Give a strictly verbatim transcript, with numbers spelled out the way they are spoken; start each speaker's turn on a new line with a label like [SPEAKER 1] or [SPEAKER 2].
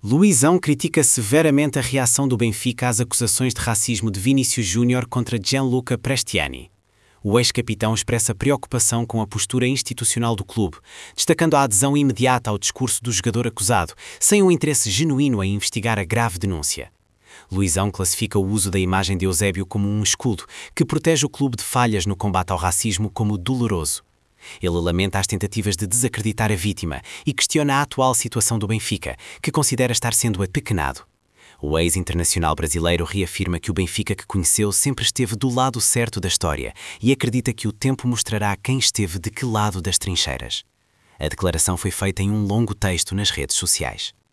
[SPEAKER 1] Luizão critica severamente a reação do Benfica às acusações de racismo de Vinícius Júnior contra Gianluca Prestiani. O ex-capitão expressa preocupação com a postura institucional do clube, destacando a adesão imediata ao discurso do jogador acusado, sem um interesse genuíno em investigar a grave denúncia. Luizão classifica o uso da imagem de Eusébio como um escudo que protege o clube de falhas no combate ao racismo como doloroso. Ele lamenta as tentativas de desacreditar a vítima e questiona a atual situação do Benfica, que considera estar sendo apequenado. O ex-internacional brasileiro reafirma que o Benfica que conheceu sempre esteve do lado certo da história e acredita que o tempo mostrará quem esteve de que lado das trincheiras. A declaração foi feita em um longo texto nas redes sociais.